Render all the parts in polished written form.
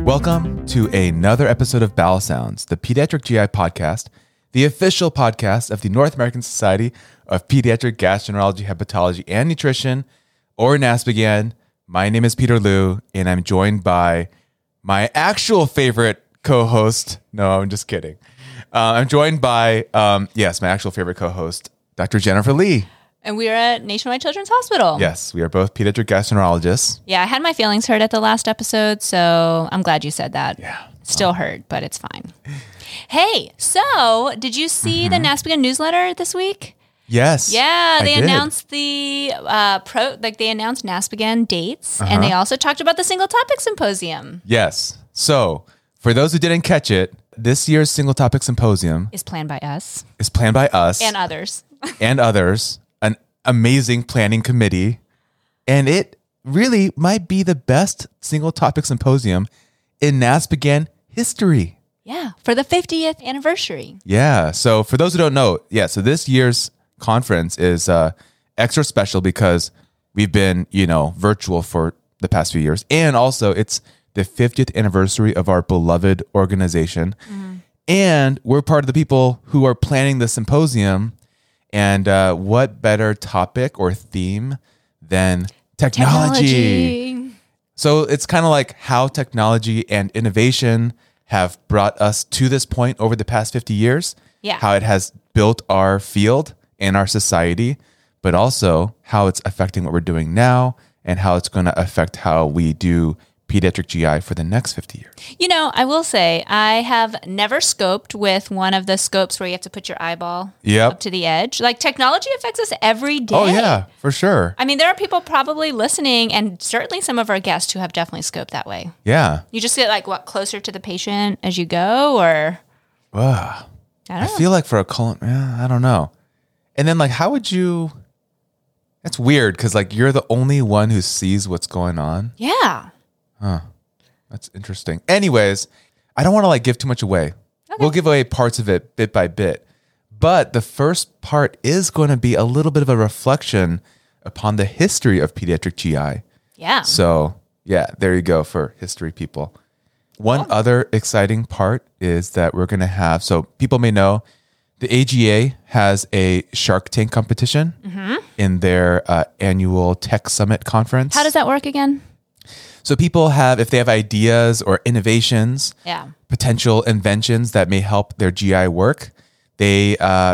Welcome to another episode of Bowel Sounds, the Pediatric GI podcast, the official podcast of the North American Society of Pediatric Gastroenterology, Hepatology, and Nutrition, or NASPGHAN. My name is Peter Liu, and I'm joined by my actual favorite co-host. No, I'm just kidding. I'm joined by, my actual favorite co-host, Dr. Jennifer Lee. And we are at Nationwide Children's Hospital. Yes, we are both pediatric gastroenterologists. Yeah, I had my feelings hurt at the last episode, so I'm glad you said that. Yeah. Still hurt, but it's fine. Hey, so did you see the NASPGHAN newsletter this week? Yes. Yeah, they I did. announced the they announced NASPGHAN dates, and they also talked about the single topic symposium. Yes. So, for those who didn't catch it, this year's single topic symposium Is planned by us is planned by us and others. and others, an amazing planning committee, and it really might be the best single topic symposium in NASPGHAN history. Yeah, for the 50th anniversary. Yeah. So for those who don't know, so this year's conference is extra special because we've been, virtual for the past few years, and also it's the 50th anniversary of our beloved organization, and we're part of the people who are planning the symposium. And what better topic or theme than technology? So it's kind of like how technology and innovation have brought us to this point over the past 50 years. Yeah. How it has built our field and our society, but also how it's affecting what we're doing now and how it's going to affect how we do pediatric GI for the next 50 years. I will say I have never scoped with one of the scopes where you have to put your eyeball up to the edge. Like, technology affects us every day. Oh, yeah, for sure. I mean, there are people probably listening, and certainly some of our guests who have definitely scoped that way. Yeah. You just get closer to the patient as you go, or Wow. I don't know. I feel like for a colon, I don't know. And then how would you, that's weird because you're the only one who sees what's going on. Yeah. That's interesting. Anyways, I don't want to give too much away. Okay. We'll give away parts of it bit by bit. But the first part is going to be a little bit of a reflection upon the history of pediatric GI. Yeah. So, there you go for history people. One other exciting part is that we're going to have, so people may know, the AGA has a Shark Tank competition in their annual Tech Summit conference. How does that work again? So people have, if they have ideas or innovations, potential inventions that may help their GI work, they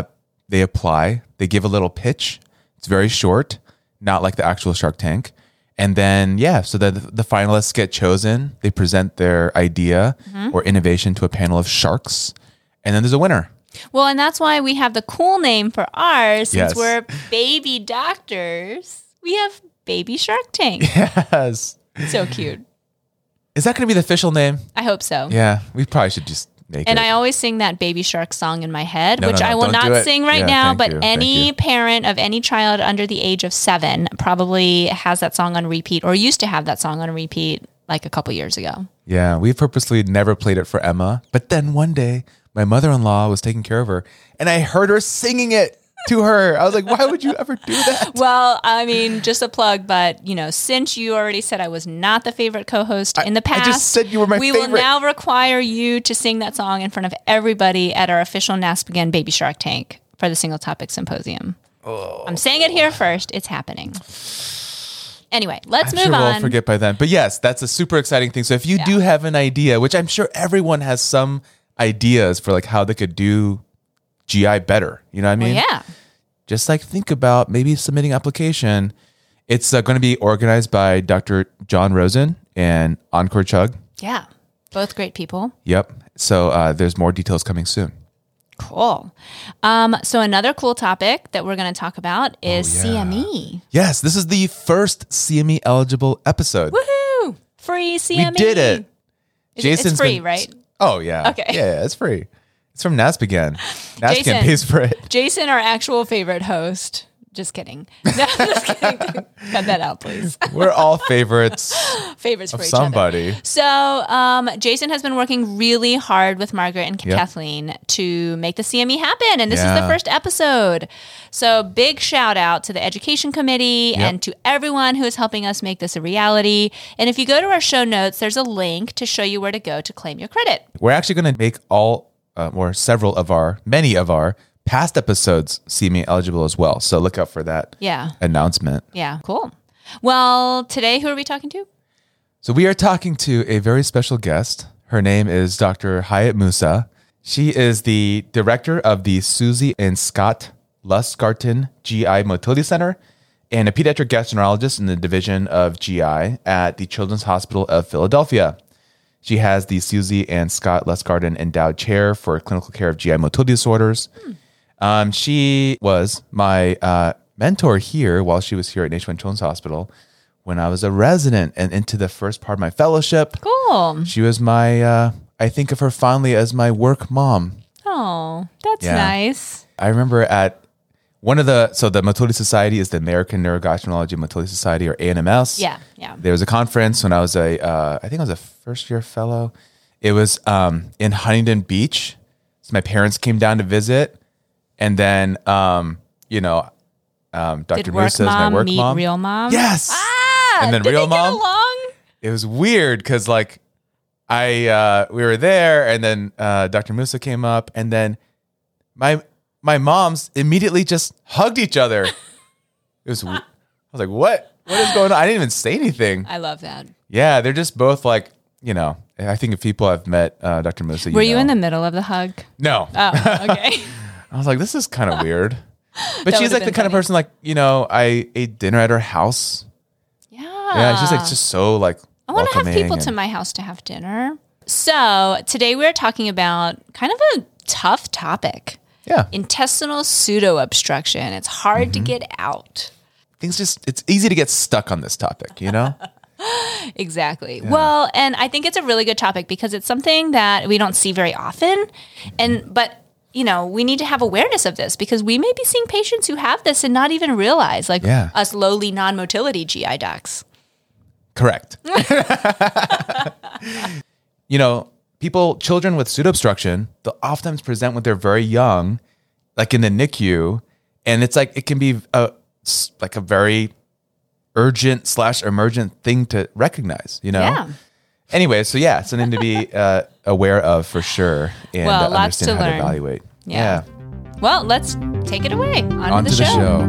apply. They give a little pitch. It's very short, not like the actual Shark Tank. And then, so that the finalists get chosen. They present their idea or innovation to a panel of sharks. And then there's a winner. Well, and that's why we have the cool name for ours, since Yes. we're baby doctors. We have Baby Shark Tank. Yes. So cute. Is that going to be the official name? I hope so. Yeah, we probably should just make And it. I always sing that Baby Shark song in my head, No, which no, I will don't do not it. sing right Yeah, now, thank but you, any thank you. parent of any child under the age of 7 probably has that song on repeat, or used to have that song on repeat a couple years ago. Yeah, we purposely never played it for Emma. But then one day, my mother-in-law was taking care of her, and I heard her singing it to her. I was like, why would you ever do that? Well, I mean, just a plug, but since you already said I was not the favorite co-host in the past, I just said you were my we favorite. will now require you to sing that song in front of everybody at our official NASPGHAN Baby Shark Tank for the single topic symposium. I'm saying it here first. It's happening. Anyway, let's I'm move sure on. we'll forget by then. But yes, that's a super exciting thing. So if you do have an idea, which I'm sure everyone has some ideas for how they could do GI better, you know what I mean? Well, yeah. Just think about maybe submitting application. It's going to be organized by Dr. John Rosen and Encore Chug. Yeah. Both great people. Yep. So there's more details coming soon. Cool. So another cool topic that we're going to talk about is CME. Yes, this is the first CME eligible episode. Woohoo! Free CME. We did it. It's free, right? Oh, yeah. Okay. Yeah, it's free. It's from NASPGHAN. NASPGHAN Jason. pays for it. Jason, our actual favorite host, Just kidding. No, just kidding. Cut that out, please. We're all favorites Favorites of for each somebody. other. So Jason has been working really hard with Margaret and Yep. Kathleen to make the CME happen. And this is Yeah. the first episode. So big shout out to the Education Committee and to everyone who is helping us make this a reality. And if you go to our show notes, there's a link to show you where to go to claim your credit. We're actually going to make many of our past episodes CME eligible as well. So look out for that Yeah. announcement. Yeah. Cool. Well, today, who are we talking to? So we are talking to a very special guest. Her name is Dr. Hayat Musa. She is the director of the Susie and Scott Lustgarten GI Motility Center and a pediatric gastroenterologist in the division of GI at the Children's Hospital of Philadelphia. She has the Susie and Scott Lustgarten Endowed Chair for Clinical Care of GI Motility Disorders. She was my mentor here while she was here at Nationwide Children's Hospital when I was a resident and into the first part of my fellowship. Cool. She was my, I think of her fondly as my work mom. Oh, that's Yeah. nice. I remember at one of the Motility Society is the American Neurogastroenterology Motility Society, or ANMS. Yeah. Yeah. There was a conference when I was I think I was a first year fellow. It was in Huntington Beach. So my parents came down to visit. And then, Dr. Did work Musa is my mom work meet mom. real mom? Yes. And then did real they get mom. along? It was weird because we were there, and then Dr. Musa came up, and then my moms immediately just hugged each other. I was like, what is going on? I didn't even say anything. I love that. Yeah, they're just both like, I think if people have met Dr. Musa, Were you in the middle of the hug? No. Oh, okay. I was like, this is kind of weird. But That she's would've like the been kind of funny. person like, I ate dinner at her house. Yeah. Yeah, she's like just so like I want to have welcoming people to and- my house to have dinner. So today we're talking about kind of a tough topic. Yeah. Intestinal pseudo obstruction. It's hard Mm-hmm. to get out. It's easy to get stuck on this topic, Exactly. Well, and I think it's a really good topic because it's something that we don't see very often. But we need to have awareness of this because we may be seeing patients who have this and not even realize, like Yeah. us lowly non-motility GI docs. Correct. Children with pseudoobstruction, they'll oftentimes present when they're very young, like in the NICU, and it's like it can be a very urgent / emergent thing to recognize, Yeah. Anyway, so yeah, it's something to be aware of for sure, and Well, lots understand to how learn. to evaluate. Yeah. Well, let's take it away. On to the show.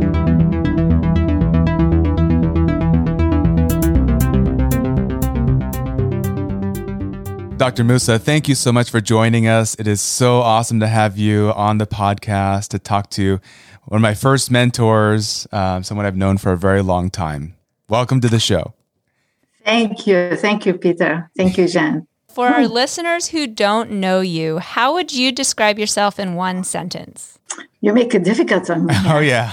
Dr. Musa, thank you so much for joining us. It is so awesome to have you on the podcast to talk to one of my first mentors, someone I've known for a very long time. Welcome to the show. Thank you. Thank you, Peter. Thank you, Jen. For our listeners who don't know you, how would you describe yourself in one sentence? You make it difficult on me. Oh, yeah.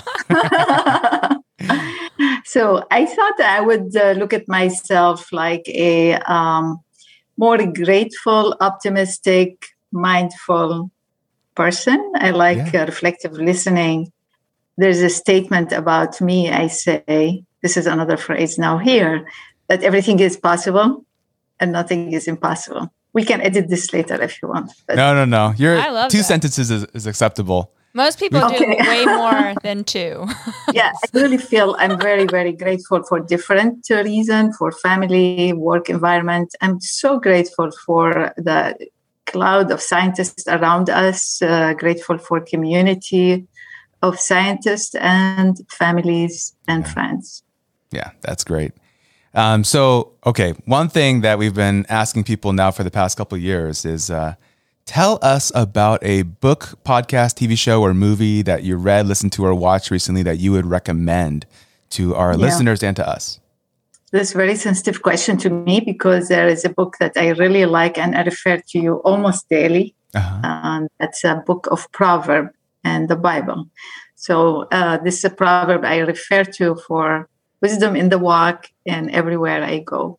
So I thought I would look at myself like a more grateful, optimistic, mindful person. I like reflective listening. There's a statement about me. I say, this is another phrase now here, that everything is possible and nothing is impossible. We can edit this later if you want. But No. Your I love two that. sentences is acceptable. Most people do Okay. way more than two. yeah, I really feel I'm very, very grateful for different reasons, for family, work environment. I'm so grateful for the cloud of scientists around us, grateful for community of scientists and families and friends. Yeah, that's great. One thing that we've been asking people now for the past couple of years is tell us about a book, podcast, TV show, or movie that you read, listened to, or watched recently that you would recommend to our listeners and to us. This is a very sensitive question to me because there is a book that I really like and I refer to you almost daily. That's a book of Proverbs and the Bible. So this is a proverb I refer to for wisdom in the walk and everywhere I go.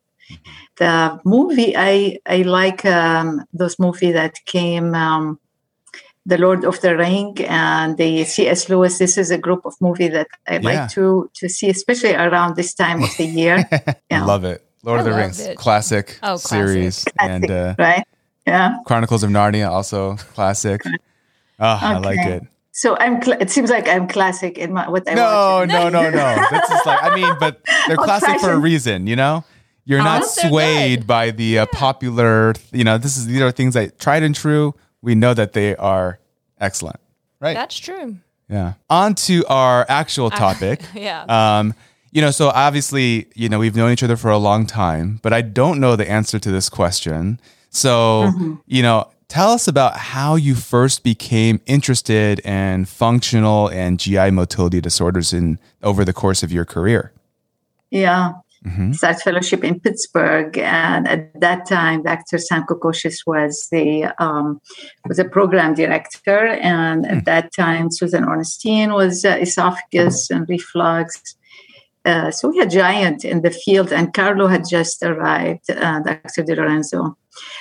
The movie, I like those movies that came The Lord of the Ring and the C.S. Lewis. This is a group of movie that I like to see, especially around this time of the year. I love it. Lord of the Rings, classic series. Classic, and right? Yeah. Chronicles of Narnia, also classic. I like it. So it seems like I'm classic in what I watch. No. That's just like, but they're classic for a reason, you know? You're not swayed by the popular, these are things that tried and true. We know that they are excellent, right? That's true. Yeah. On to our actual topic. So obviously, we've known each other for a long time, but I don't know the answer to this question. So, tell us about how you first became interested in functional and GI motility disorders over the course of your career. Yeah. Started fellowship in Pittsburgh, and at that time, Dr. Sam Kokoschis was a program director, and at that time, Susan Ornstein was esophagus and reflux. So we had giant in the field, and Carlo had just arrived, Dr. Di Lorenzo.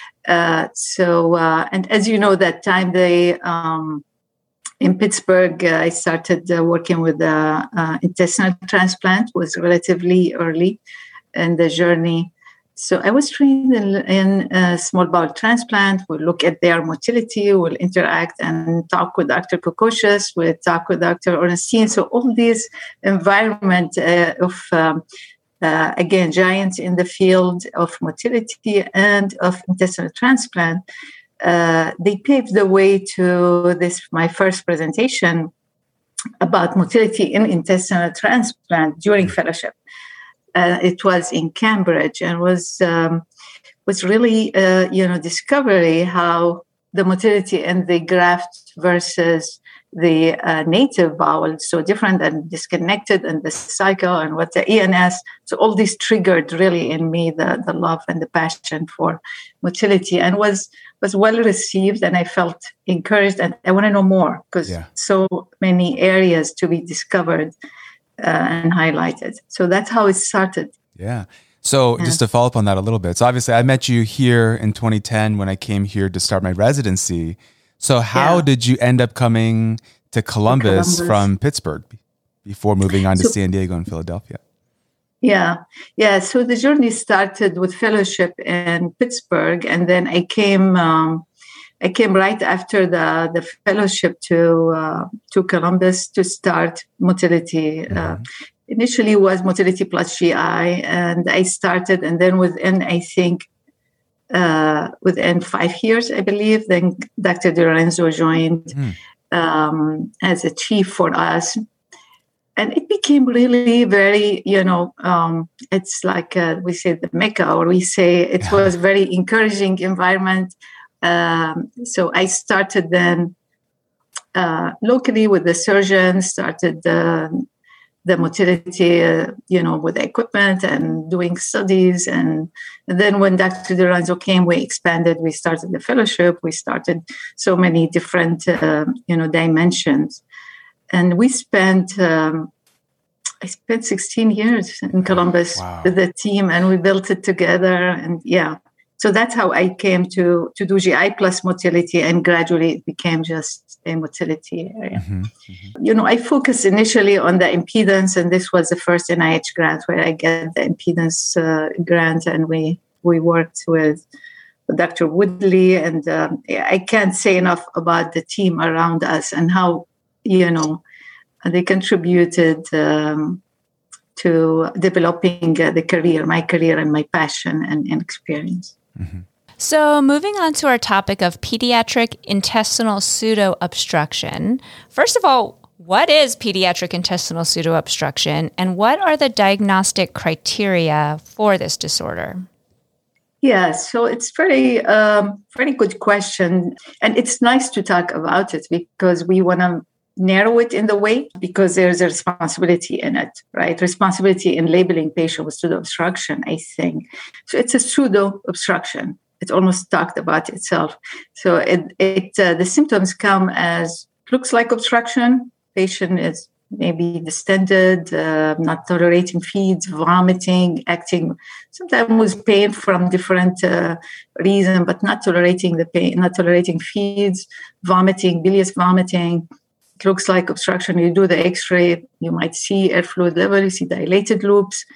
And as you know, that time in Pittsburgh, I started working with intestinal transplant. Was relatively early in the journey. So I was trained in small bowel transplant. We'll look at their motility, we'll interact and talk with Dr. Kokoschis, we'll talk with Dr. Ornstein. So all these environment of again, giants in the field of motility and of intestinal transplant, they paved the way to my first presentation about motility in intestinal transplant during fellowship. It was in Cambridge, and was really discovery how the motility in the graft versus the native bowel, so different and disconnected, and the cycle and what the ENS. So all this triggered really in me the love and the passion for motility, and was well received, and I felt encouraged, and I want to know more because so many areas to be discovered and highlighted. So that's how it started. Yeah. So just to follow up on that a little bit. So obviously I met you here in 2010 when I came here to start my residency. So how did you end up coming to Columbus from Pittsburgh before moving on to San Diego and Philadelphia? Yeah. So the journey started with fellowship in Pittsburgh, and then I came right after the fellowship to Columbus to start motility. Initially was motility plus GI, and I started, and then within 5 years, I believe, then Dr. Di Lorenzo joined as a chief for us. And it became really very, it's like we say the Mecca, or we say it was very encouraging environment. So I started then locally with the surgeons, started the motility, with the equipment and doing studies. And then when Dr. Di Lorenzo came, we expanded. We started the fellowship. We started so many different, dimensions. And we spent, I spent 16 years in Columbus with the team, and we built it together. And so that's how I came to do GI plus motility, and gradually it became just a motility area. I focused initially on the impedance, and this was the first NIH grant where I get the impedance grant, and we worked with Dr. Woodley, and I can't say enough about the team around us and how, they contributed to developing my career and my passion and experience. So moving on to our topic of pediatric intestinal pseudo-obstruction. First of all, what is pediatric intestinal pseudo-obstruction, and what are the diagnostic criteria for this disorder? Yeah, so it's very good question. And it's nice to talk about it because we want to narrow it in the way, because there's a responsibility in it, right? Responsibility in labeling patients with pseudo-obstruction, I think. So it's a pseudo-obstruction. It almost talked about itself. So the symptoms come as looks like obstruction. Patient is maybe distended, not tolerating feeds, vomiting, acting sometimes with pain from different reasons, but not tolerating the pain, not tolerating feeds, vomiting, bilious vomiting. It looks like obstruction. You do the X-ray, you might see air fluid level, you see dilated loops.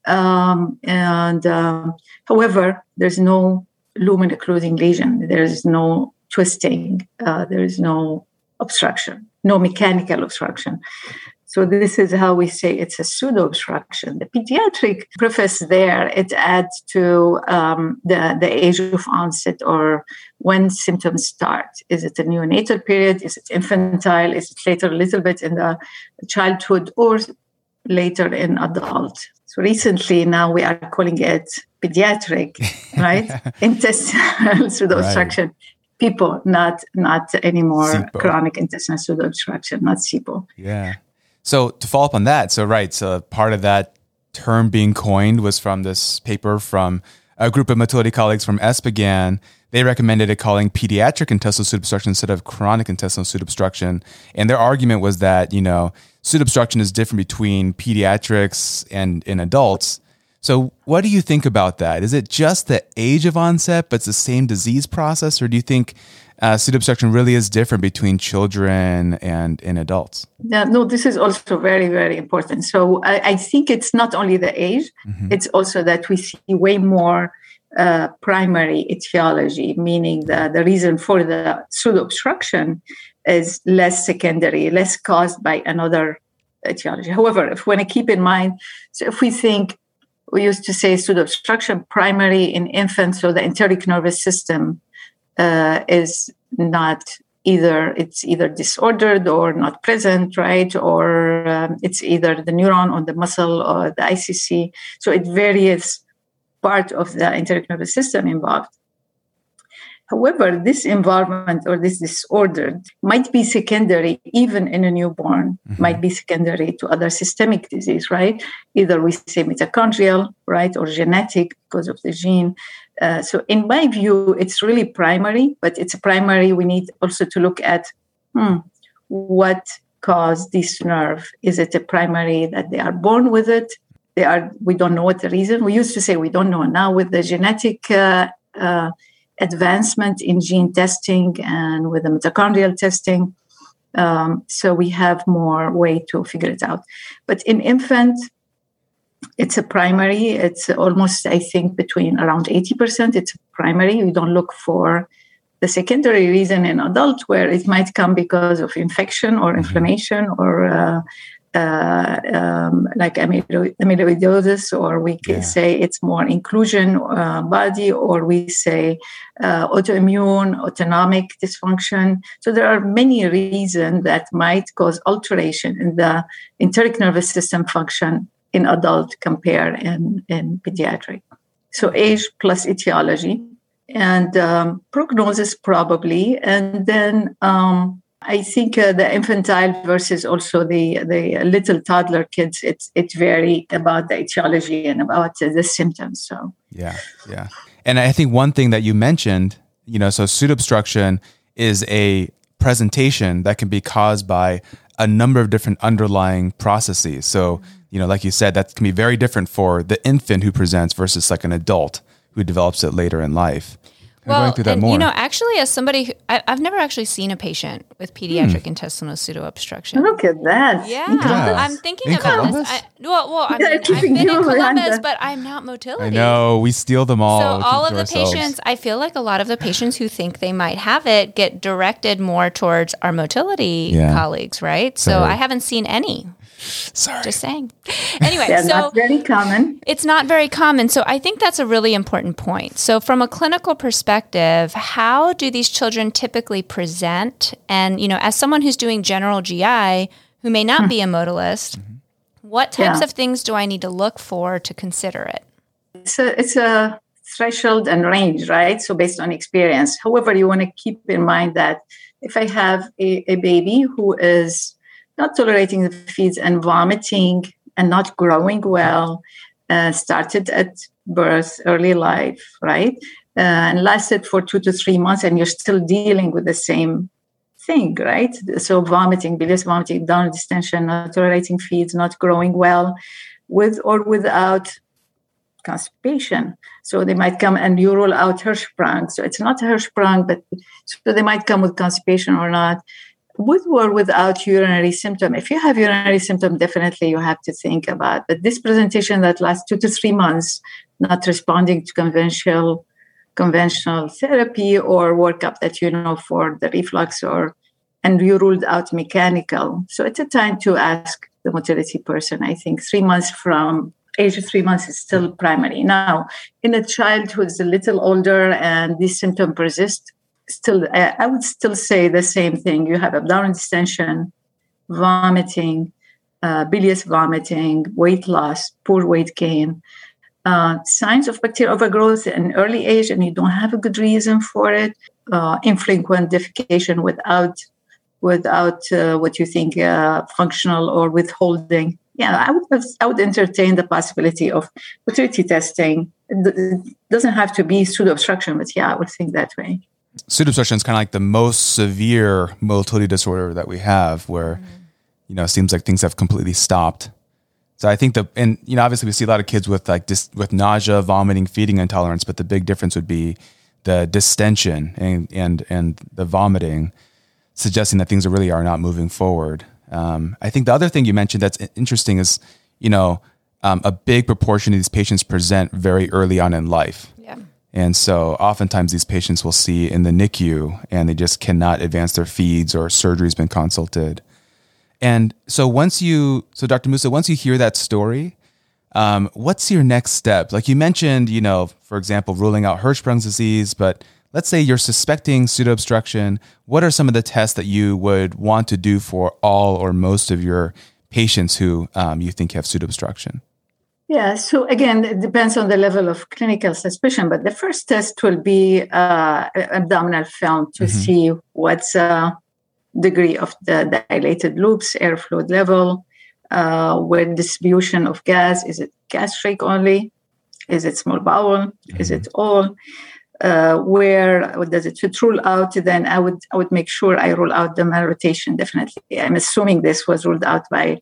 However, there's no lumen occluding lesion. There is no twisting. There is no obstruction, no mechanical obstruction. So this is how we say it's a pseudo-obstruction. The pediatric preface there, it adds to the age of onset or when symptoms start. Is it a neonatal period? Is it infantile? Is it later a little bit in the childhood or later in adult? So recently now we are calling it pediatric, right? Intestinal pseudo-obstruction. Right. People, not anymore SIBO. Chronic intestinal pseudo-obstruction, not SIBO. Yeah. So to follow up on that, so part of that term being coined was from this paper from a group of motility colleagues from Espegan. They recommended it calling pediatric intestinal pseudoobstruction instead of chronic intestinal pseudoobstruction. And their argument was that, pseudoobstruction is different between pediatrics and in adults. So what do you think about that? Is it just the age of onset, but it's the same disease process? Or do you think pseudoobstruction really is different between children and in adults? Yeah, no, this is also very, very important. So I think it's not only the age, it's also that we see way more primary etiology, meaning the reason for the pseudoobstruction is less secondary, less caused by another etiology. However, if we want to keep in mind, so if we think, we used to say pseudoobstruction primary in infants, so the enteric nervous system is not it's either disordered or not present, right? Or it's either the neuron or the muscle or the ICC. So it varies part of the enteric nervous system involved. However, this involvement or this disorder might be secondary even in a newborn, might be secondary to other systemic disease, right? Either we say mitochondrial, right, or genetic because of the gene. So in my view, it's really primary, but it's primary. We need also to look at what caused this nerve. Is it a primary that they are born with it? We don't know what the reason. We used to say we don't know. Now with the genetic advancement in gene testing and with the mitochondrial testing, so we have more way to figure it out. But in infant, it's a primary. It's almost, I think, between around 80%. It's primary. We don't look for the secondary reason in adult, where it might come because of infection or inflammation or like amyloidosis, or we can say it's more inclusion body, or we say autoimmune, autonomic dysfunction. So there are many reasons that might cause alteration in the enteric nervous system function in adult compare in pediatric. So age plus etiology and prognosis probably. And then I think the infantile versus also the little toddler kids, it's very about the etiology and about the symptoms. So yeah. And I think one thing that you mentioned, so pseudoobstruction is a presentation that can be caused by a number of different underlying processes. So, like you said, that can be very different for the infant who presents versus like an adult who develops it later in life. Well, and actually, as somebody, I've never actually seen a patient with pediatric intestinal pseudoobstruction. Look at that! Yeah, I'm thinking about this. I've been in Columbus, but I'm not motility. I know, we steal them all. So all of the patients, I feel like a lot of the patients who think they might have it get directed more towards our motility colleagues, right? So I haven't seen any. Sorry. Just saying. Anyway, so not very common. It's not very common. So I think that's a really important point. So from a clinical perspective, how do these children typically present? And, as someone who's doing general GI who may not be a modalist, what types of things do I need to look for to consider it? It's a threshold and range, right? So based on experience. However, you want to keep in mind that if I have a baby who is not tolerating the feeds and vomiting and not growing well, started at birth, early life, right? And lasted for 2 to 3 months, and you're still dealing with the same thing, right? So vomiting, bilious vomiting, abdominal distension, not tolerating feeds, not growing well, with or without constipation. So they might come and you rule out Hirschsprung. So it's not Hirschsprung, but so they might come with constipation or not. With or without urinary symptom. If you have urinary symptom, definitely you have to think about. But this presentation that lasts 2 to 3 months, not responding to conventional therapy or workup that for the reflux, and you ruled out mechanical. So it's a time to ask the motility person. I think 3 months from age of 3 months is still primary. Now, in a child who is a little older and this symptom persists, still, I would still say the same thing. You have abdominal distension, vomiting, bilious vomiting, weight loss, poor weight gain, signs of bacterial overgrowth in early age, and you don't have a good reason for it. Infrequent defecation without what you think functional or withholding. Yeah, I would entertain the possibility of motility testing. It doesn't have to be pseudo obstruction, but yeah, I would think that way. Pseudoobstruction is kind of like the most severe motility disorder that we have, where it seems like things have completely stopped. So I think obviously we see a lot of kids with with nausea, vomiting, feeding intolerance, but the big difference would be the distension and the vomiting, suggesting that things really are not moving forward. I think the other thing you mentioned that's interesting is a big proportion of these patients present very early on in life. Yeah. And so oftentimes these patients will see in the NICU and they just cannot advance their feeds, or surgery's been consulted. And so Dr. Moussa, once you hear that story, what's your next step? Like you mentioned, for example, ruling out Hirschsprung's disease, but let's say you're suspecting pseudoobstruction. What are some of the tests that you would want to do for all or most of your patients who you think have pseudoobstruction? Yeah, so again, it depends on the level of clinical suspicion, but the first test will be abdominal film to see what's degree of the dilated loops, air fluid level, where distribution of gas. Is it gastric only? Is it small bowel? Is it all? Where does it rule out? Then I would make sure I rule out the malrotation. Definitely, I'm assuming this was ruled out by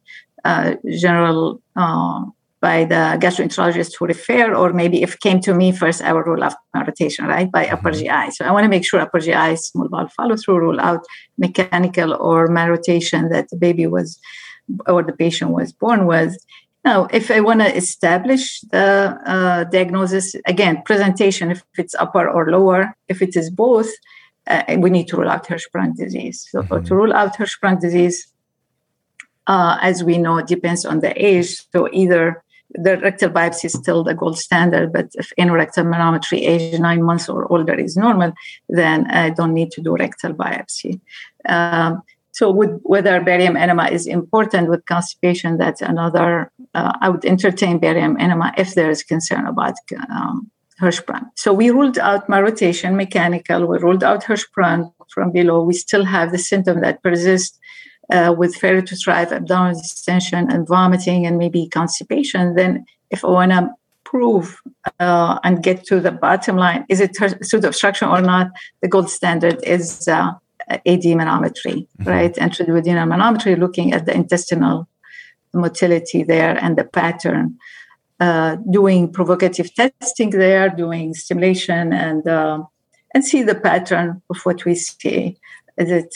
by the gastroenterologist who refer, or maybe if it came to me first, I would rule out malrotation, right, by upper GI. So I want to make sure upper GI, small bowel follow through, rule out mechanical or malrotation that the baby was, or the patient was born with. Now, if I want to establish the diagnosis, again, presentation, if it's upper or lower, if it is both, we need to rule out Hirschsprung disease. So to rule out Hirschsprung disease, as we know, it depends on the age. So either the rectal biopsy is still the gold standard, but if in rectal manometry age 9 months or older is normal, then I don't need to do rectal biopsy. So whether barium enema is important with constipation, that's another. I would entertain barium enema if there is concern about Hirschsprung. So we ruled out malrotation, mechanical. We ruled out Hirschsprung from below. We still have the symptom that persists with failure to thrive, abdominal distension, and vomiting, and maybe constipation. Then if I want to prove and get to the bottom line, is it pseudo-obstruction or not, the gold standard is AD manometry, right? Intraduodenal manometry, looking at the intestinal motility there and the pattern. Doing provocative testing there, doing stimulation, and see the pattern of what we see. Is it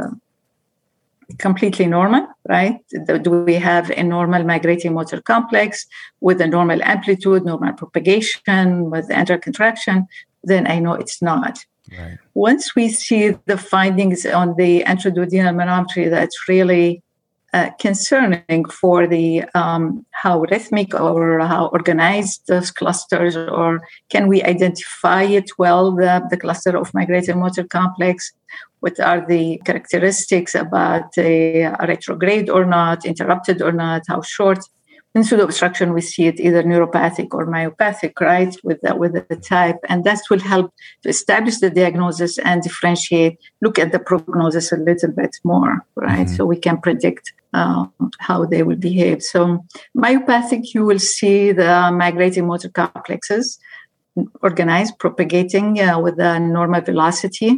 completely normal, right? Do we have a normal migrating motor complex with a normal amplitude, normal propagation, with anterior contraction? Then I know it's not. Right. Once we see the findings on the intraduodenal manometry, that's really concerning for the how rhythmic or how organized those clusters, or can we identify it well, the cluster of migrating motor complex? What are the characteristics about a retrograde or not, interrupted or not, how short? In pseudo-obstruction, we see it either neuropathic or myopathic, right, with the type. And that will help to establish the diagnosis and differentiate, look at the prognosis a little bit more, right? So we can predict how they will behave. So myopathic, you will see the migrating motor complexes organized, propagating with a normal velocity.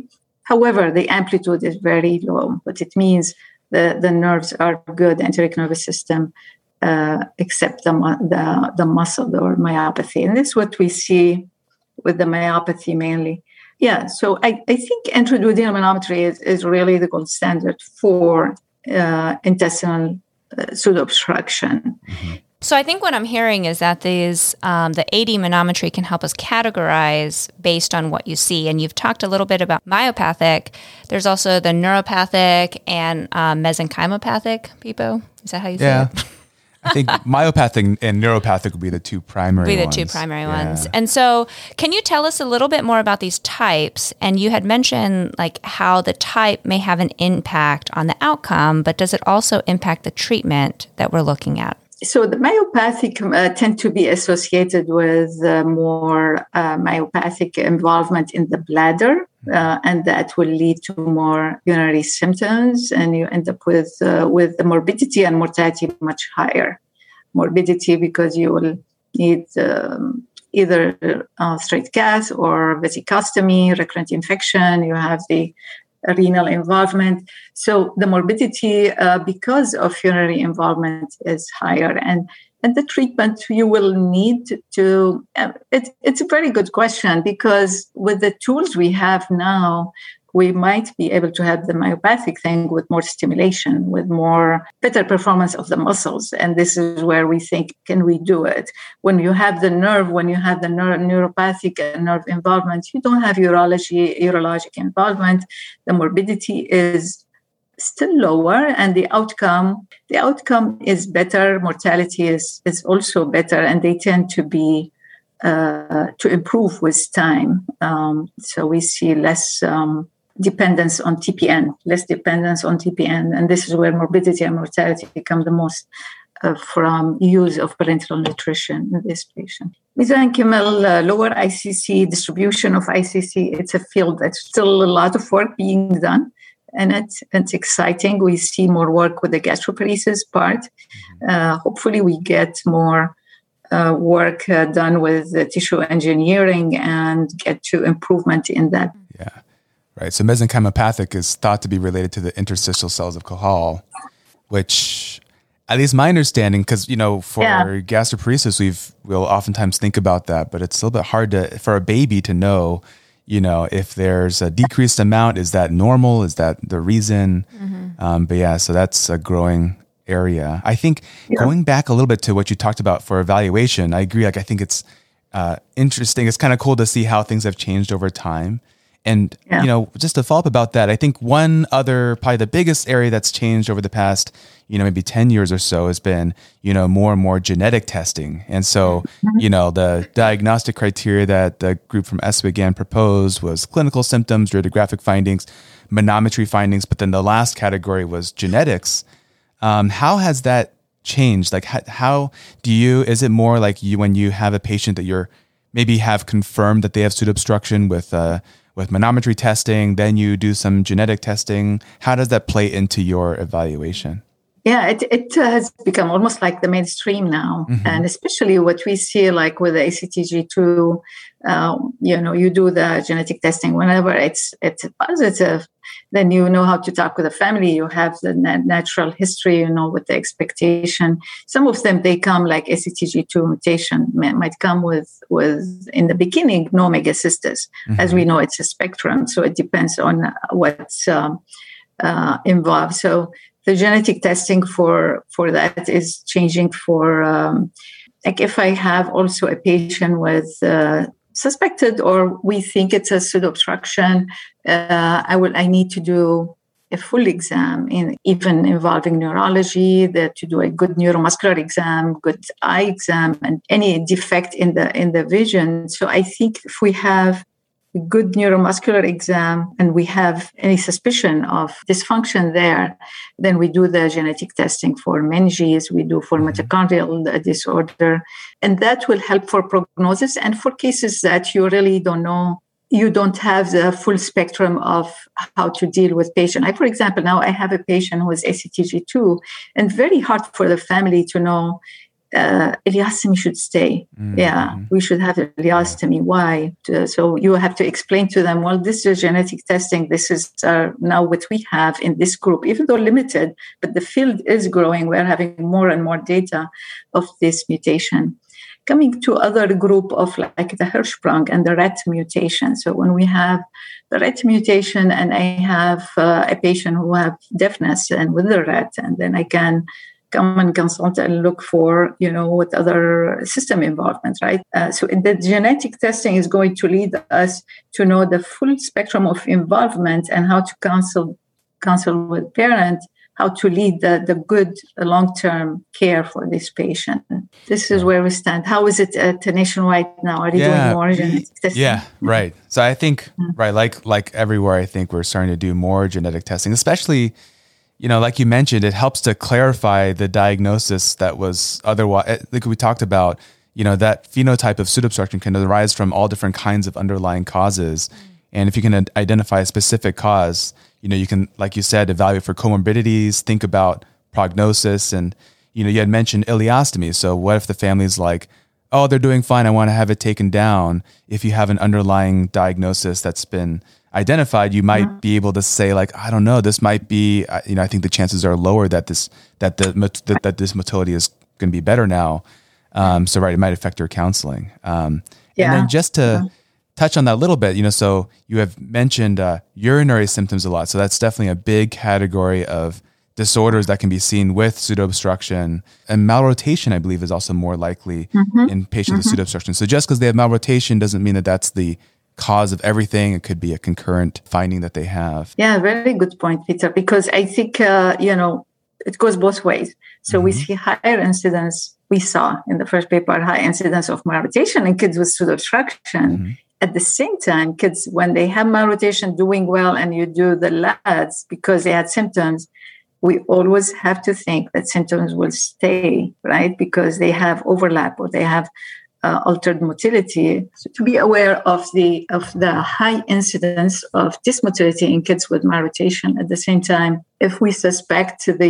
However, the amplitude is very low, but it means the nerves are good, enteric nervous system, except the muscle or myopathy. And this is what we see with the myopathy mainly. Yeah, so I think intraduodenal manometry is really the gold standard for intestinal pseudoobstruction. Mm-hmm. So I think what I'm hearing is that the AD manometry can help us categorize based on what you see. And you've talked a little bit about myopathic. There's also the neuropathic and mesenchymopathic, Pipo. Is that how you say it? I think myopathic and neuropathic would be the two primary ones. And so can you tell us a little bit more about these types? And you had mentioned like how the type may have an impact on the outcome, but does it also impact the treatment that we're looking at? So the myopathic tend to be associated with more myopathic involvement in the bladder, and that will lead to more urinary symptoms, and you end up with the morbidity and mortality much higher. Morbidity because you will need either straight gas or vesicostomy, recurrent infection. You have the renal involvement. So the morbidity because of urinary involvement is higher. And the treatment you will need to, it's a very good question, because with the tools we have now, we might be able to have the myopathic thing with more stimulation, with better performance of the muscles. And this is where we think, can we do it? When you have the neuropathic nerve involvement, you don't have urologic involvement. The morbidity is still lower, and the outcome is better. Mortality is also better, and they tend to be to improve with time. So we see less dependence on TPN, and this is where morbidity and mortality become the most from use of parenteral nutrition in this patient. Mesenchymal lower ICC, distribution of ICC, it's a field that's still a lot of work being done, and it's exciting. We see more work with the gastroparesis part. Hopefully we get more work done with the tissue engineering and get to improvement in that. Yeah. Right. So mesenchymopathic is thought to be related to the interstitial cells of Cajal, which, at least my understanding, because, for gastroparesis, we'll oftentimes think about that, but it's a little bit hard for a baby to know, if there's a decreased amount, is that normal? Is that the reason? Mm-hmm. So that's a growing area. I think going back a little bit to what you talked about for evaluation, I agree. I think it's interesting. It's kind of cool to see how things have changed over time. And, just to follow up about that, I think one other, probably the biggest area that's changed over the past, maybe 10 years or so has been, more and more genetic testing. And so, the diagnostic criteria that the group from ESPGHAN proposed was clinical symptoms, radiographic findings, manometry findings, but then the last category was genetics. How has that changed? Like, how is it more like when you have a patient that you're maybe have confirmed that they have pseudoobstruction with manometry testing, then you do some genetic testing? How does that play into your evaluation? Yeah, it has become almost like the mainstream now. Mm-hmm. And especially what we see like with the ACTG2, you do the genetic testing whenever it's positive, then you know how to talk with the family. You have the natural history, with the expectation. Some of them, they come like ACTG2 mutation might come with in the beginning, no megacystis. Mm-hmm. As we know, it's a spectrum. So it depends on what's involved. So the genetic testing for that is changing for, like if I have also a patient with suspected or we think it's a pseudoobstruction, I need to do a full exam, even involving neurology, to do a good neuromuscular exam, good eye exam, and any defect in the vision. So I think if we have a good neuromuscular exam and we have any suspicion of dysfunction there, then we do the genetic testing for meninges, we do for mitochondrial disorder, and that will help for prognosis and for cases that you really don't know. You don't have the full spectrum of how to deal with patient. For example, now I have a patient who is ACTG2, and very hard for the family to know ileostomy should stay. Yeah, we should have ileostomy. Why? So you have to explain to them, well, this is genetic testing. This is now what we have in this group, even though limited, but the field is growing. We're having more and more data of this mutation. Coming to other group of like the Hirschsprung and the Rett mutation. So when we have the Rett mutation and I have a patient who have deafness and with the Rett, and then I can come and consult and look for, what other system involvement, right? So the genetic testing is going to lead us to know the full spectrum of involvement and how to counsel with parents, how to lead the good long-term care for this patient. This is where we stand. How is it at Nationwide now? Are you doing more genetic testing? Yeah, right. So I think, right, like everywhere, I think we're starting to do more genetic testing, especially, like you mentioned, it helps to clarify the diagnosis that was otherwise, like we talked about, that phenotype of pseudoobstruction can arise from all different kinds of underlying causes. And if you can identify a specific cause, you can, like you said, evaluate for comorbidities, think about prognosis. And, you had mentioned ileostomy. So what if the family's like, oh, they're doing fine, I want to have it taken down. If you have an underlying diagnosis that's been identified, you might be able to say, like, I don't know, this might be, I think the chances are lower that this motility is going to be better now. So right, it might affect your counseling. And then just to touch on that a little bit, so you have mentioned urinary symptoms a lot. So that's definitely a big category of disorders that can be seen with pseudoobstruction. And malrotation, I believe, is also more likely in patients with pseudoobstruction. So just because they have malrotation doesn't mean that that's the cause of everything. It could be a concurrent finding that they have. Yeah, very good point, Peter, because I think, it goes both ways. So we see higher incidence, we saw in the first paper, high incidence of malrotation in kids with pseudoobstruction. At the same time, kids, when they have malrotation doing well and you do the labs because they had symptoms, we always have to think that symptoms will stay, right? Because they have overlap or they have altered motility. So to be aware of the high incidence of dysmotility in kids with malrotation. At the same time, if we suspect if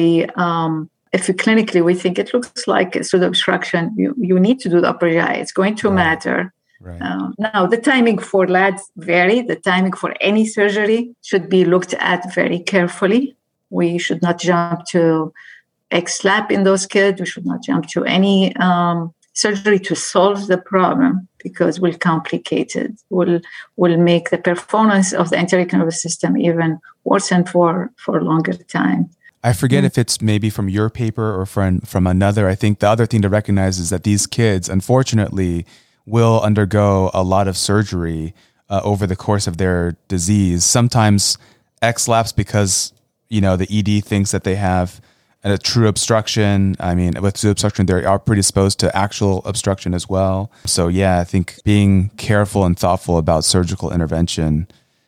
clinically we think it looks like a pseudoobstruction, you need to do the upper GI. It's going to matter. Right. Now, the timing for LADs vary. The timing for any surgery should be looked at very carefully. We should not jump to XLAP in those kids. We should not jump to any surgery to solve the problem because we'll complicate it. Will make the performance of the enteric nervous system even worsen for a longer time. I forget if it's maybe from your paper or from another. I think the other thing to recognize is that these kids, unfortunately, will undergo a lot of surgery over the course of their disease. Sometimes XLAPs because, the ED thinks that they have a true obstruction. I mean, with pseudoobstruction, they are predisposed to actual obstruction as well. So yeah, I think being careful and thoughtful about surgical intervention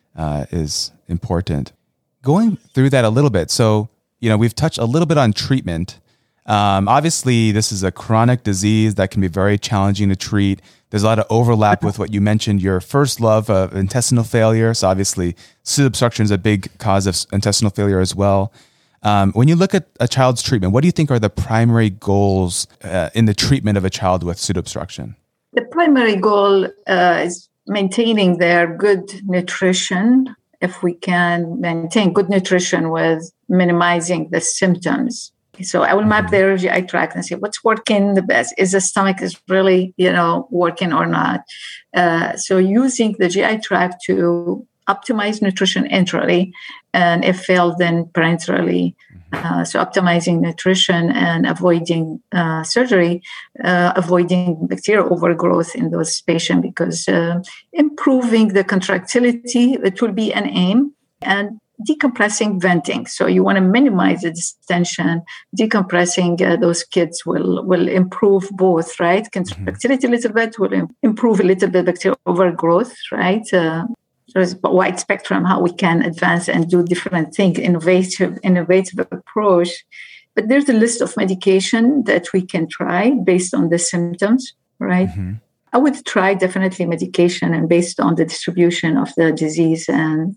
is important. Going through that a little bit. So, we've touched a little bit on treatment. Obviously, this is a chronic disease that can be very challenging to treat. There's a lot of overlap with what you mentioned, your first love of intestinal failure. So obviously, pseudoobstruction is a big cause of intestinal failure as well. When you look at a child's treatment, what do you think are the primary goals in the treatment of a child with pseudoobstruction? The primary goal is maintaining their good nutrition. If we can maintain good nutrition with minimizing the symptoms. So I will map their GI tract and say what's working the best. Is the stomach is really, working or not? So using the GI tract to optimize nutrition enterally, and if failed, then parenterally. So optimizing nutrition and avoiding surgery, avoiding bacterial overgrowth in those patients because improving the contractility, it will be an aim, and decompressing venting. So you want to minimize the distension. Decompressing those kids will improve both, right? Contractility a little bit will improve a little bit bacterial overgrowth, right? There's a wide spectrum how we can advance and do different things, innovative approach. But there's a list of medication that we can try based on the symptoms, right? I would try definitely medication and based on the distribution of the disease and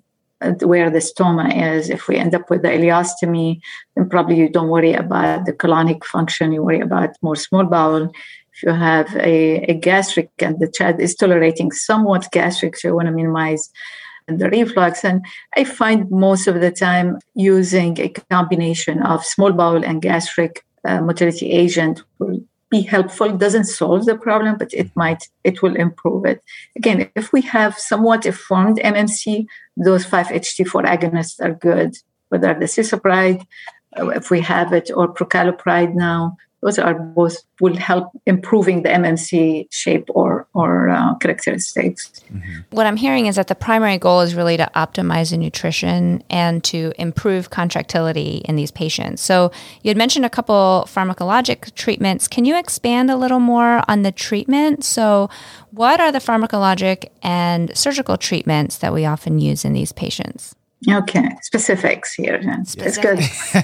where the stoma is. If we end up with the ileostomy, then probably you don't worry about the colonic function. You worry about more small bowel. If you have a gastric and the child is tolerating somewhat gastric, so you want to minimize the reflux. And I find most of the time using a combination of small bowel and gastric motility agent will be helpful. It doesn't solve the problem, but it will improve it. Again, if we have somewhat deformed MMC, those 5-HT4 agonists are good, whether the cisapride, if we have it, or prucalopride now. Those are both will help improving the MMC shape or characteristics. Mm-hmm. What I'm hearing is that the primary goal is really to optimize the nutrition and to improve contractility in these patients. So you had mentioned a couple pharmacologic treatments. Can you expand a little more on the treatment? So what are the pharmacologic and surgical treatments that we often use in these patients? Okay, specifics here. It's good.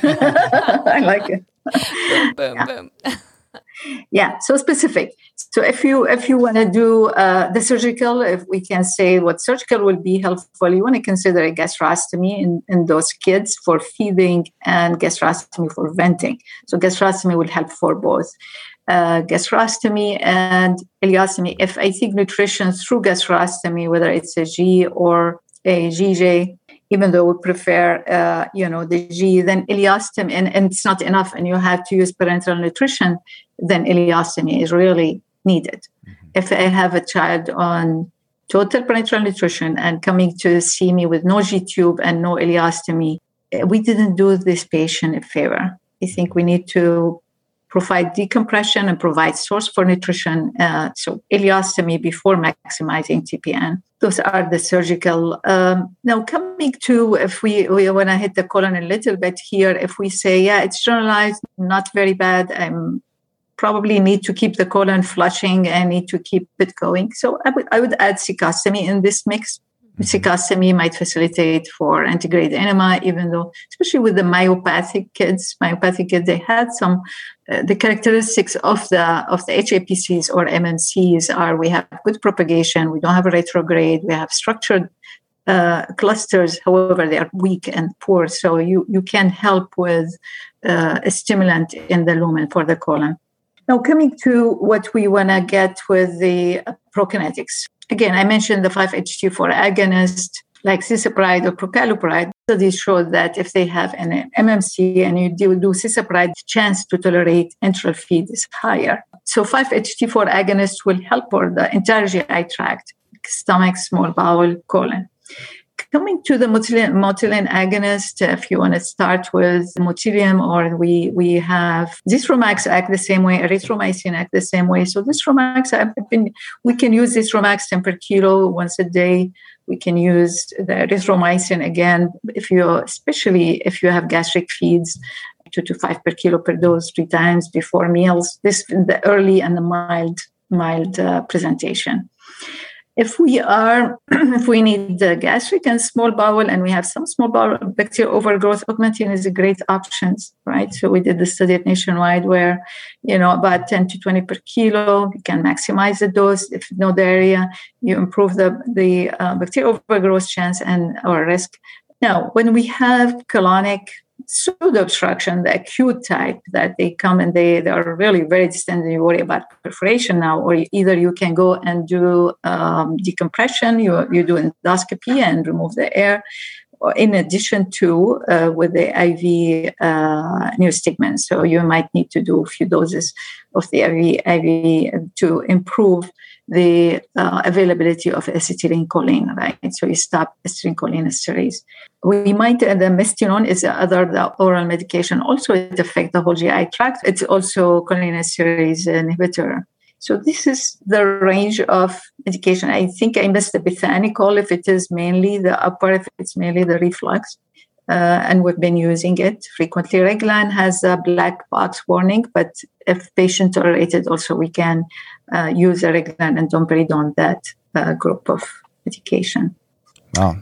I like it. Boom, boom. Yeah, so specific. So if you want to do the surgical, if we can say what surgical will be helpful, you want to consider a gastrostomy in those kids for feeding and gastrostomy for venting. So gastrostomy will help for both. Gastrostomy and ileostomy. If I think nutrition through gastrostomy, whether it's a G or a GJ, even though we prefer, the G, then ileostomy, and it's not enough, and you have to use parenteral nutrition, then ileostomy is really needed. Mm-hmm. If I have a child on total parenteral nutrition and coming to see me with no G-tube and no ileostomy, we didn't do this patient a favor. I think we need to provide decompression and provide source for nutrition. So ileostomy before maximizing TPN. Those are the surgical. Now coming to, if we want to hit the colon a little bit here, if we say, it's generalized, not very bad, I'm probably need to keep the colon flushing and need to keep it going. So I would add cecostomy in this mix. Cecostomy might facilitate for antegrade enema, even though, especially with the myopathic kids, they had some, the characteristics of the HAPCs or MMCs are we have good propagation, we don't have a retrograde, we have structured clusters, however, they are weak and poor. So you can help with a stimulant in the lumen for the colon. Now coming to what we want to get with the prokinetics. Again, I mentioned the 5-HT4 agonist like cisapride or prucalopride. Studies show that if they have an MMC and you do cisapride, the chance to tolerate enteral feed is higher. So 5-HT4 agonists will help for the entire GI tract, stomach, small bowel, colon. Coming to the motilin agonist, if you want to start with motilium, or we have Zithromax act the same way, erythromycin act the same way. So Zithromax, we can use Zithromax 10 per kilo once a day. We can use the erythromycin again, especially if you have gastric feeds, 2 to 5 per kilo per dose 3 times before meals. This the early and the mild presentation. If we need the gastric and small bowel, and we have some small bowel bacterial overgrowth, Augmentin is a great option, right? So we did the study at Nationwide where, about 10 to 20 per kilo, you can maximize the dose. If no diarrhea, you improve the bacterial overgrowth chance or risk. Now, when we have colonic pseudo-obstruction, the acute type, that they come and they are really very distant and you worry about perforation now, or either you can go and do decompression, you do endoscopy and remove the air, or in addition to with the IV neostigmine. So you might need to do a few doses of the IV to improve the availability of acetylcholine, right? So you stop acetylcholinesterase. We might, the mestinone is the oral medication. Also, it affects the whole GI tract. It's also cholinesterase inhibitor. So this is the range of medication. I think I missed the bethanical if it is mainly the upper, if it's mainly the reflux. And we've been using it frequently. Reglan has a black box warning, but if patient tolerated, also we can use a Reglan and domperidone, that group of medication. Wow,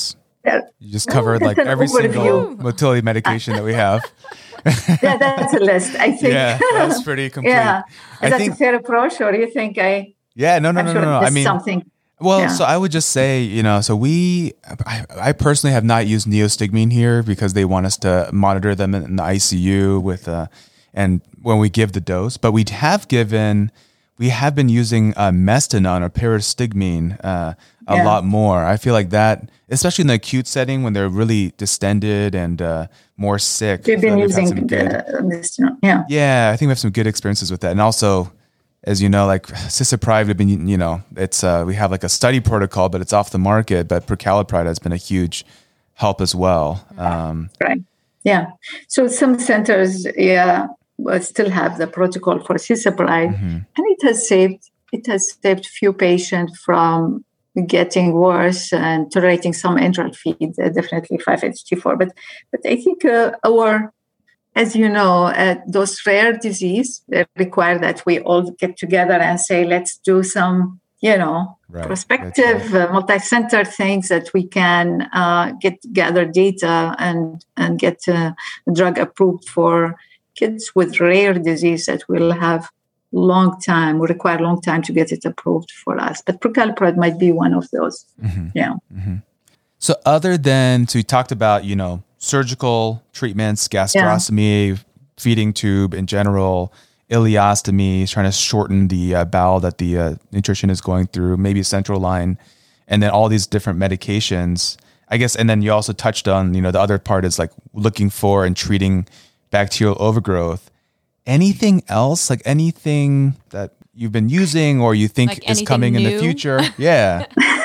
you just covered like every single motility medication that we have. Yeah, that's a list, I think. Yeah, that's pretty complete. Yeah. Is that a fair approach, or do you think Yeah, no. I mean, something. Well, so I would just say, so I personally have not used neostigmine here because they want us to monitor them in the ICU with, and when we give the dose, but we have been using mestinon or pyristigmine a lot more. I feel like that, especially in the acute setting when they're really distended and more sick. We've been using mestinon. Yeah, I think we have some good experiences with that. And also, as you know, like cisapride, it's we have like a study protocol, but it's off the market. But prucalopride has been a huge help as well. Right. Yeah. So some centers, still have the protocol for cisapride, and it has saved few patients from getting worse and tolerating some enteral feed, definitely 5-HT4. But I think as you know, those rare disease require that we all get together and say, let's do some, prospective, multi-center things that we can gather data and get a drug approved for kids with rare disease that will have require long time to get it approved for us. But prucalopride might be one of those. Yeah. So we talked about, surgical treatments, gastrostomy, feeding tube in general, ileostomy, trying to shorten the bowel that the nutrition is going through, maybe a central line, and then all these different medications, I guess. And then you also touched on, the other part is like looking for and treating bacterial overgrowth. Anything else, like anything that you've been using or you think like is coming in the future? Yeah.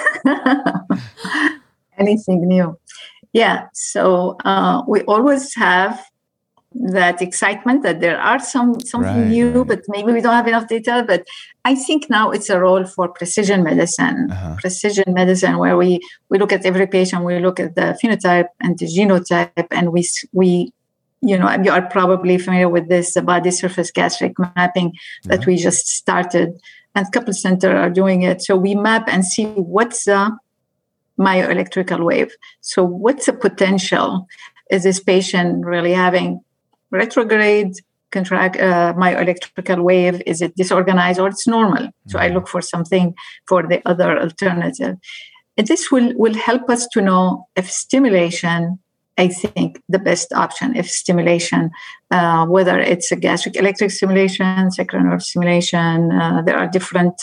Anything new. Yeah. So we always have that excitement that there are something new, but maybe we don't have enough data. But I think now it's a role for precision medicine, where we look at every patient, we look at the phenotype and the genotype, and we you are probably familiar with this body surface gastric mapping that we just started, and a couple of centers are doing it. So we map and see what's the myoelectrical wave. So what's the potential? Is this patient really having retrograde myoelectrical wave? Is it disorganized or it's normal? So I look for something for the other alternative. And this will help us to know if stimulation, I think, the best option, if stimulation, whether it's a gastric electric stimulation, sacral nerve stimulation, there are different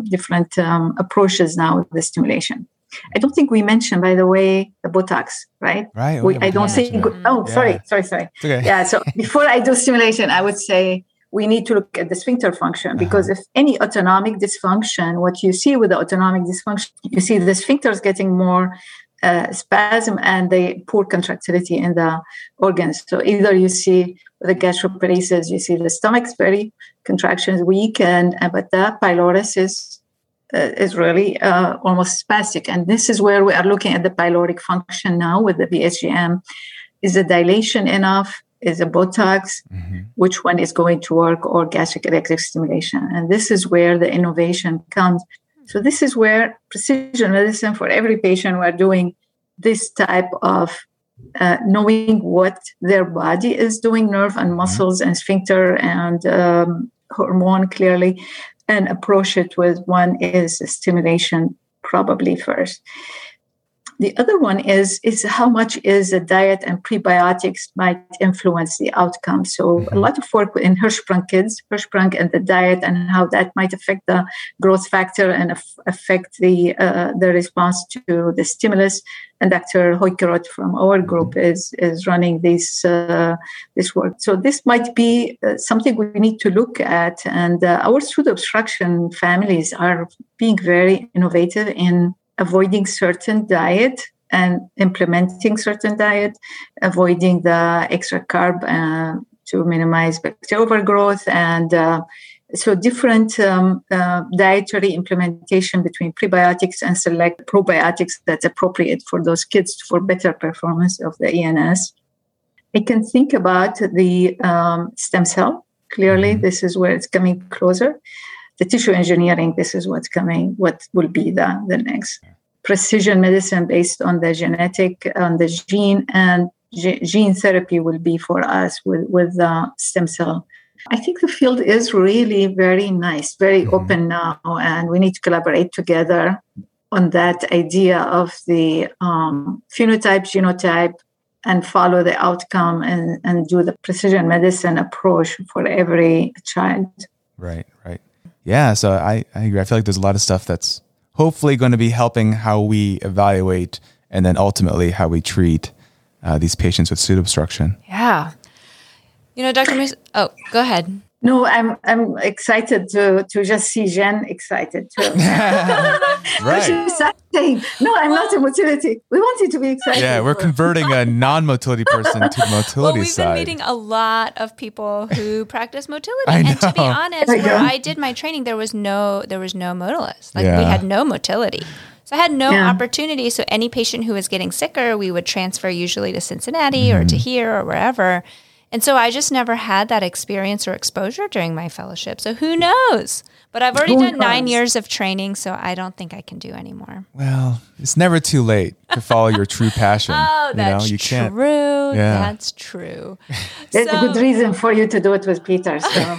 approaches now with the stimulation. I don't think we mentioned, by the way, the Botox, right? Right. I don't think. Sorry. Okay. Yeah. So before I do stimulation, I would say we need to look at the sphincter function, because if any autonomic dysfunction, what you see with the autonomic dysfunction, you see the sphincters getting more spasm and the poor contractility in the organs. So either you see the gastroparesis, you see the stomach's very contractions weak, but the pylorus is really almost spastic. And this is where we are looking at the pyloric function now with the BSGM. Is the dilation enough? Is a Botox? Which one is going to work, or gastric electric stimulation? And this is where the innovation comes. So this is where precision medicine, for every patient, we're doing this type of knowing what their body is doing, nerve and muscles and sphincter and hormone clearly, and approach it with one is stimulation probably first. The other one is how much is the diet and prebiotics might influence the outcome. So a lot of work in Hirschsprung kids, and the diet and how that might affect the growth factor and affect the response to the stimulus. And Dr. Hoykerot from our group is running this work. So this might be something we need to look at. And our pseudo-obstruction families are being very innovative in avoiding certain diet and implementing certain diet, avoiding the extra carb to minimize bacterial overgrowth, and so different dietary implementation between prebiotics and select probiotics that's appropriate for those kids for better performance of the ENS. I can think about the stem cell. Clearly, this is where it's coming closer. The tissue engineering, this is what's coming, what will be the next. Precision medicine based on the genetic, on the gene, and gene therapy will be for us with the stem cell. I think the field is really very nice, very open now, and we need to collaborate together on that idea of the phenotype, genotype, and follow the outcome and do the precision medicine approach for every child. Right. Yeah, so I agree. I feel like there's a lot of stuff that's hopefully going to be helping how we evaluate and then ultimately how we treat these patients with pseudoobstruction. Yeah. Dr. Moose, go ahead. No, I'm excited to just see Jen excited too. Right. Exciting. No, I'm not a motility. We want you to be excited. Yeah, we're converting a non-motility person to the motility side. We've been meeting a lot of people who practice motility. And to be honest, where I did my training, there was no modalist. We had no motility. So I had no opportunity. So any patient who was getting sicker, we would transfer usually to Cincinnati or to here or wherever. And so I just never had that experience or exposure during my fellowship. So who knows? But I've already done 9 years of training, so I don't think I can do anymore. Well, it's never too late to follow your true passion. That's you true. Can't. Yeah. That's true. There's a good reason for you to do it with Peter. So.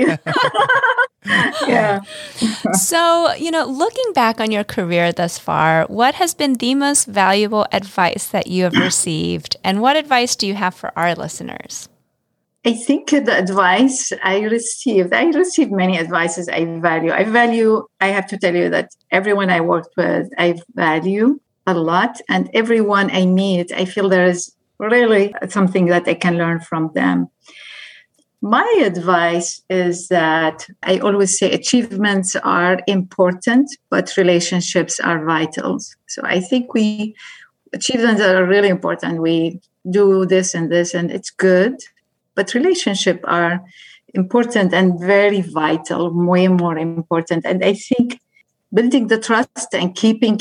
Yeah. So, looking back on your career thus far, what has been the most valuable advice that you have received? And what advice do you have for our listeners? I think the advice I received many advices I value. I have to tell you that everyone I worked with, I value a lot. And everyone I meet, I feel there is really something that I can learn from them. My advice is that I always say achievements are important, but relationships are vital. So I think achievements are really important. We do this, and it's good. But relationships are important and very vital, way more important. And I think building the trust and keeping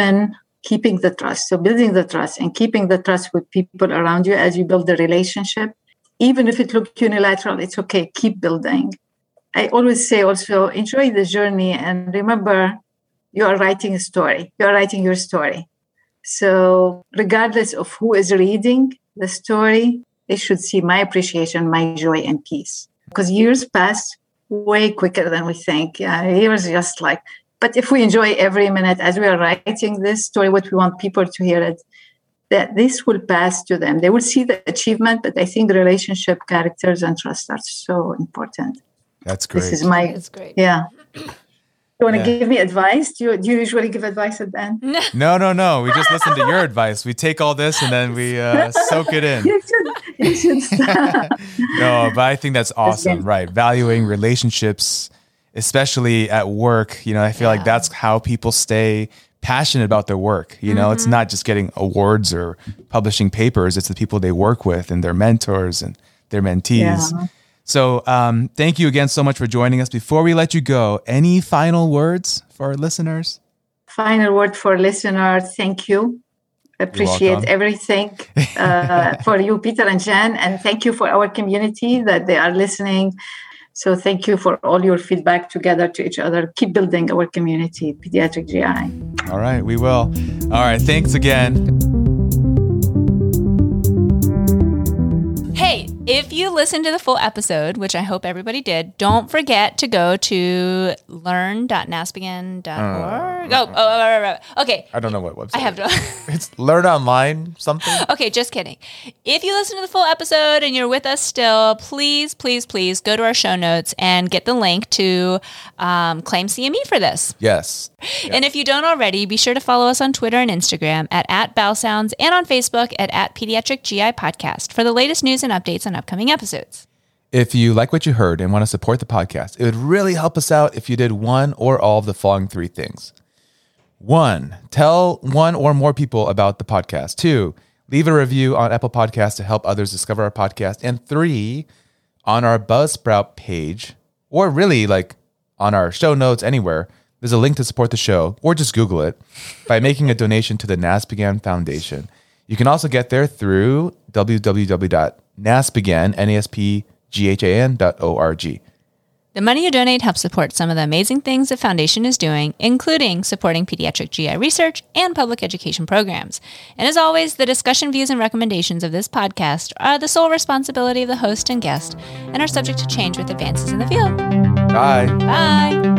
the trust. So building the trust and keeping the trust with people around you as you build the relationship. Even if it looks unilateral, it's okay. Keep building. I always say also, enjoy the journey and remember you are writing a story. You are writing your story. So regardless of who is reading the story, they should see my appreciation, my joy and peace. Because years pass way quicker than we think. Years just but if we enjoy every minute as we are writing this story, what we want people to hear it, that this will pass to them. They will see the achievement, but I think the relationship, characters, and trust are so important. That's great. That's great. Yeah. You want to give me advice? Do you usually give advice at the end? No. We just listen to your advice. We take all this and then we soak it in. You should stop. No, but I think that's awesome, right? Valuing relationships, especially at work. I feel like that's how people stay passionate about their work. It's not just getting awards or publishing papers. It's the people they work with and their mentors and their mentees. Yeah. So thank you again so much for joining us. Before we let you go, any final words for our listeners? Final word for listeners. Thank you. Appreciate everything for you, Peter and Jen. And thank you for our community that they are listening. So thank you for all your feedback together to each other. Keep building our community, Pediatric GI. All right, we will. All right, thanks again. Hey, if you listened to the full episode, which I hope everybody did, don't forget to go to learn.nasbegin.org. Okay. I don't know what website. I have to. It's Learn Online something. Okay, just kidding. If you listen to the full episode and you're with us still, please go to our show notes and get the link to claim CME for this. Yes. And if you don't already, be sure to follow us on Twitter and Instagram at @BowelSounds and on Facebook at Pediatric GI Podcast for the latest news and updates on upcoming episodes. If you like what you heard and want to support the podcast, it would really help us out if you did one or all of the following 3 things. 1, tell 1 or more people about the podcast. 2, leave a review on Apple Podcasts to help others discover our podcast. And 3, on our Buzzsprout page, or really on our show notes anywhere, there's a link to support the show, or just Google it, by making a donation to the NASPGHAN Foundation. You can also get there through www.naspghan.org. The money you donate helps support some of the amazing things the foundation is doing, including supporting pediatric GI research and public education programs. And as always, the discussion, views, and recommendations of this podcast are the sole responsibility of the host and guest and are subject to change with advances in the field. Bye. Bye.